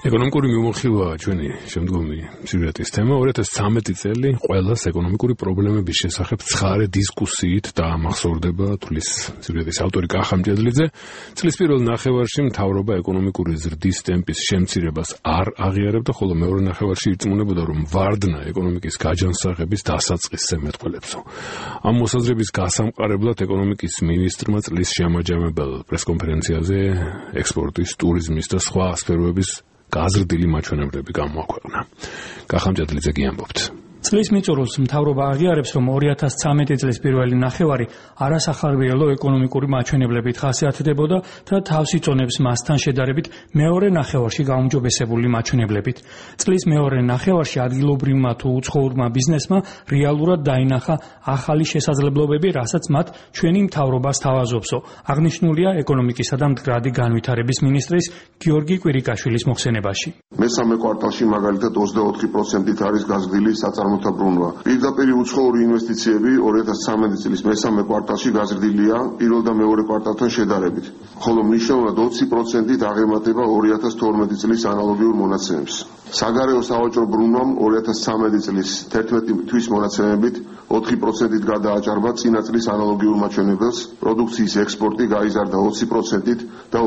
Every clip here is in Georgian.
ეკონომიკური მიმოხილვაა ჩვენი შემდგომი სიუჟეტის თემა. 2013 წელი ყველას ეკონომიკური პრობლემების შესახებ ცხარე დისკუსიით დაამახსოვრდება თulis სიუჟეტის ავტორი კახა მჭედლიძე. წლის პირველ ნახევარში მთავრობა ეკონომიკური ზრდის ტემპის შემცირებას არ აღიარებდა, ხოლო მეორე ნახევარში ირწმუნებოდა, რომ ვარდნა ეკონომიკის გაჯანსაღების დასაწყისზე მეტყველებსო. ამ მოსაზრების გასამყარებლად ეკონომიკის მინისტრმა წლის შემაჯამებელ პრესკონფერენციაზე ექსპორტის, ტურიზმის და სხვა სფეროების გაზრდილი მაჩვენებლები გამოაქვეყნა. კახა მჭედლიძე გიამბობთ. წლის მიწურულს მთავრობა აღიარებს, რომ 2013 წლის პირველი ნახევარი არასახარბიელო ეკონომიკური მაჩვენებლებით ხასიათდებოდა და თავს იწონებს მასთან შედარებით მეორე ნახევარში გაუმჯობესებული მაჩვენებლებით. წლის მეორე ნახევარში ადგილობრივმა თუ უცხოურმა ბიზნესმა რეალურად დაინახა ახალი შესაძლებლობები, რასაც მათ ჩვენი მთავრობა სთავაზობსო. აღნიშნულია ეკონომიკისა და მდგრადი განვითარების მინისტრის გიორგი კვირიკაშვილის მოხსენებაში. მესამე კვარტალში მაგალითად 24%-ით არის გაზრდილი საწარმოთა ბრუნვა. პირდაპირ უცხოური ინვესტიციები 2013 წლის მესამე კვარტალში გაზრდილია პირველ და მეორე კვარტალთან შედარებით, ხოლო მნიშვნელოვნად 20%-ით აღემატება 2012 წლის ანალოგიურ მონაცემებს. საგარეო სავაჭრო ბრუნვამ 2013 წლის 11 თვის მონაცემებით 4%-ით გადააჭარბა წინა წლის ანალოგიურ მაჩვენებელს, პროდუქციის ექსპორტი გაიზარდა 20%-ით და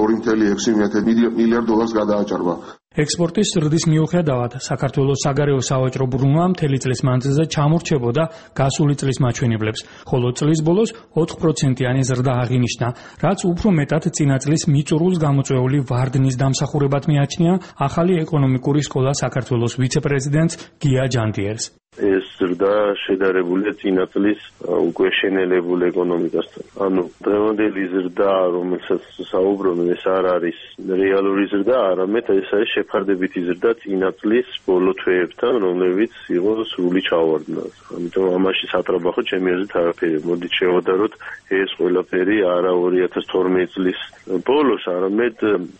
2.6 მილიარდ დოლარს გადააჭარბა. ექსპორტის ზრდის მიუხედავად, საქართველოს საგარეო სავაჭრო ბრუნვა მთელი წლის მანძილზე ჩამორჩებოდა გასული წლის მაჩვენებლებს, ხოლო წლის ბოლოს 4%-იანი ზრდა აღინიშნა, რაც უფრო მეტად წინა წლის მიწურულს გამოწვეული ვარდნის დამსახურებად მიაჩნია ახალი ეკონომიკური სკოლა საქართველოს ვიცე-პრეზიდენტს გია ჯანდიერს. ეს ზრდა შედარებულია წინა წლის უკვე შენელებულ ეკონომიკასთან. ანუ დღევანდელი ზრდა, რომელსაც საუბრობენ, ეს არ არის რეალური ზრდა, არამედ ეს არის შეფარდებითი ზრდა წინა წლის ბოლო თვეებთან, რომლებიც იყო სრული ჩავარდნა. ამიტომ ამაში სატრაბახო ჩემი აზრით არაფერი. მოდით შევადაროთ ეს ყველაფერი არა 2012 წლის ბოლოს, არამედ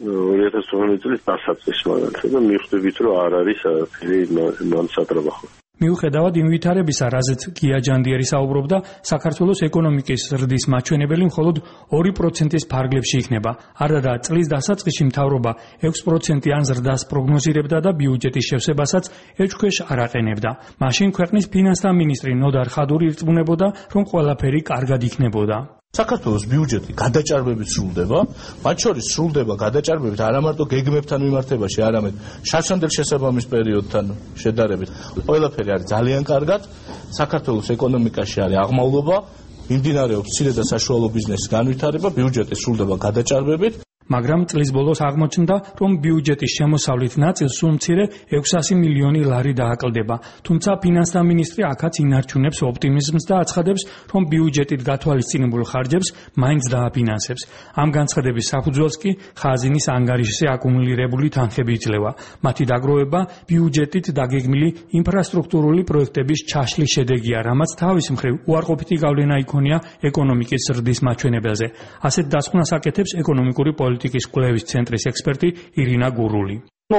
2012 წლის დასაწყისს მაგალითად და მიხვდებით, რომ არ არის არაფერი მან სატრაბახო. მიუხედავად იმ ვითარებისა, რაზეც გია ჯანდიერი საუბრობდა, საქართველოს ეკონომიკის ზრდის მაჩვენებელი მხოლოდ 2%-ის ფარგლებში იქნება. არადა წლის დასაწყისში მთავრობა 6%-იან ზრდას პროგნოზირებდა და ბიუჯეტის შევსებასაც ეჭვქვეშ არ აყენებდა. მაშინ ქვეყნის ფინანსთა მინისტრი ნოდარ ხადური ირწმუნებოდა, რომ ყველაფერი კარგად იქნებოდა. საქართველოს ბიუჯეტი გადაჭარბებით სრულდება, მათ შორის სრულდება გადაჭარბებით არა მარტო გეგმებთან მიმართებაში, არამედ შარშანდელ შესაბამის პერიოდთან შედარებით. ყველაფერი არის ძალიან კარგად, საქართველოს ეკონომიკაში არის აღმავლობა, მიმდინარეობს მცირე და საშუალო ბიზნესის განვითარება, ბიუჯეტი სრულდება გადაჭარბებით. მაგრამ წლის ბოლოს აღმოჩნდა, რომ ბიუჯეტის შემოსავლით ნაწილს სულ მცირე 600 მილიონი ლარი დააკლდება. თუმცა ფინანსთა მინისტრი აქაც ინარჩუნებს ოპტიმიზმს და აცხადებს, რომ ბიუჯეტით გათვალისწინებულ ხარჯებს მაინც დააფინანსებს. ამ განცხადების საფუძველს კი ხაზინის ანგარიშზე აკუმულირებული თანხები იძლევა. მათი დაგროვება ბიუჯეტით დაგეგმილი ინფრასტრუქტურული პროექტების ჩაშლის შედეგია, რამაც თავის მხრივ უარყოფითი გავლენა იქონია ეკონომიკის ზრდის მაჩვენებელზე. ასეთ დასკვნას აკეთებს ეკონომიკური პოლიტიკის კვლევის ცენტრის ექსპერტი ირინა გურული.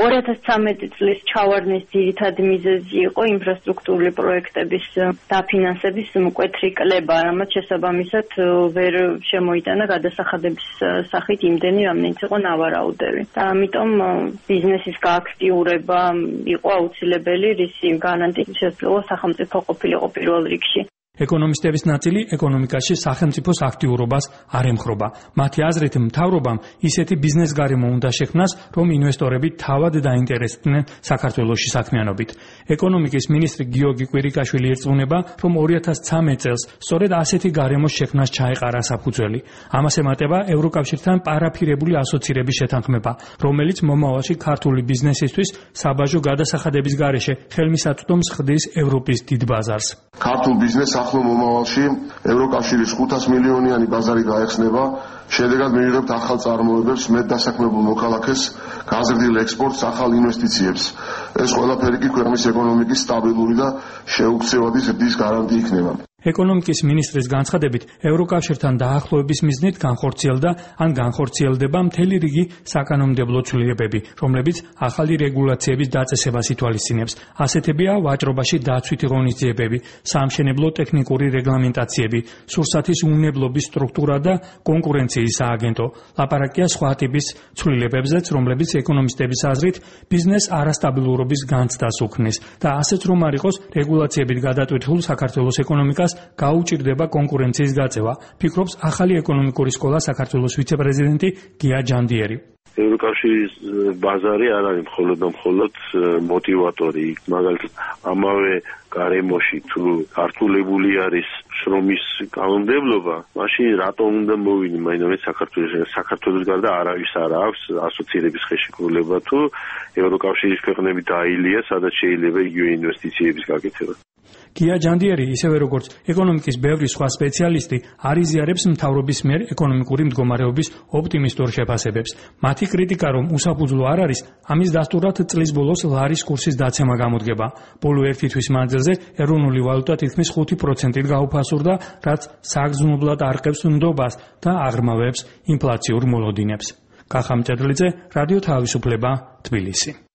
2013 წლის ჩავარდნის ძირითადი მიზეზი იყო ინფრასტრუქტურული პროექტების დაფინანსების მკვეთრი კლება, რამაც შესაბამისად ვერ შემოიტანა გადასახადების სახით იმდენი, რამდენიც იყო ნავარაუდები. და ამიტომ ბიზნესის გააქტიურება იყო აუცილებელი, რისი გარანტიით შესაძლოა სახელმწიფო ყოფილიყო პირველ რიგში. ეკონომისტების ნაწილი ეკონომიკაში სახელმწიფოს აქტიურობას არ ემხრობა. მათი აზრით, მთავრობამ ისეთი ბიზნეს გარემო უნდა შექმნას, რომ ინვესტორები თავად დაინტერესდნენ საქართველოში საქმიანობით. ეკონომიკის მინისტრი გიორგი კვირიკაშვილი ირწმუნება, რომ 2013 წელს სწორედ ასეთი გარემოს შექმნას ჩაეყარა საფუძველი. ამას ემატება ევროკავშირთან პარაფირებული ასოცირების შეთანხმება, რომელიც მომავალში ქართული ბიზნესისთვის საბაჟო გადასახადების გარეშე ხელმისაწვდომს ხდის ევროპის დიდ ბაზარს. ქართულ ბიზნესს ახლო მომავალში ევროკავშირის 500 მილიონიანი ბაზარი გაეხსნება, შედეგად მივიღებთ ახალ წარმოებებს, მეტ დასაქმებულ მოქალაქეს, გაზრდილ ექსპორტს, ახალ ინვესტიციებს. ეს ყველაფერი კი ქვეყნის ეკონომიკის სტაბილური და შეუქცევადი ზრდის გარანტი იქნება. ეკონომიკის მინისტრის განცხადებით, ევროკავშირთან დაახლოების მიზნით განხორციელდა ან განხორციელდება მთელი რიგი საკანონმდებლო ცვლილებები, რომლებიც ახალი რეგულაციების დაწესებას ითვალისწინებს. ასეთებია ვაჭრობაში დაცვითი ღონისძიებები, საამშენებლო ტექნიკური რეგლამენტაციები, სურსათის უნებლობის სტრუქტურა და კონკურენციის სააგენტო. ლაპარაკია სხვა ტიპის ცვლილებებზეც, რომლებიც ეკონომისტების აზრით ბიზნეს არასტაბილურობის განცდას უქმნის და ასეც რომ არ იყოს რეგულაციებით გადატვირთულ საქართველოს ეკონომიკას გაუჭირდება კონკურენციის გაწევა, ფიქრობს ახალი ეკონომიკური სკოლა საქართველოს ვიცე-პრეზიდენტი გია ჯანდიერი. ევროკავშირის ბაზარი არ არის მხოლოდ და მხოლოდ მოტივატორი, მაგალითად ამავე გარემოში თუ ართულებული არის შრომის კანონმდებლობა, მაშინ რატომ უნდა მოვინი მაინც საქართველოს გარდა არავის არ აქვს ასოცირების ხელშეკრულება თუ ევროკავშირის ქვეყნები დაილია, სადაც შეიძლება იგივე ინვესტიციების გაკეთება. გია ჯანდიერი, ისევე როგორც ეკონომიკის ბევრი სხვა სპეციალისტი, არ იზიარებს მთავრობის მიერ ეკონომიკური მდგომარეობის ოპტიმისტურ შეფასებებს. მათი კრიტიკა, რომ უსაფუძვლო არ არის, ამის დასტურად წლის ბოლოს ლარის კურსის დაცემა გამოდგება. ბოლო ერთი თვის მანძილზე ეროვნული ვალუტა თითქმის 5%-ით გაუფასურდა, რაც საგრძნობლად არყევს ნდობას და აღრმავებს ინფლაციურ მოლოდინებს. კახა მჭედლიძე, რადიო თავისუფლება, თბილისი.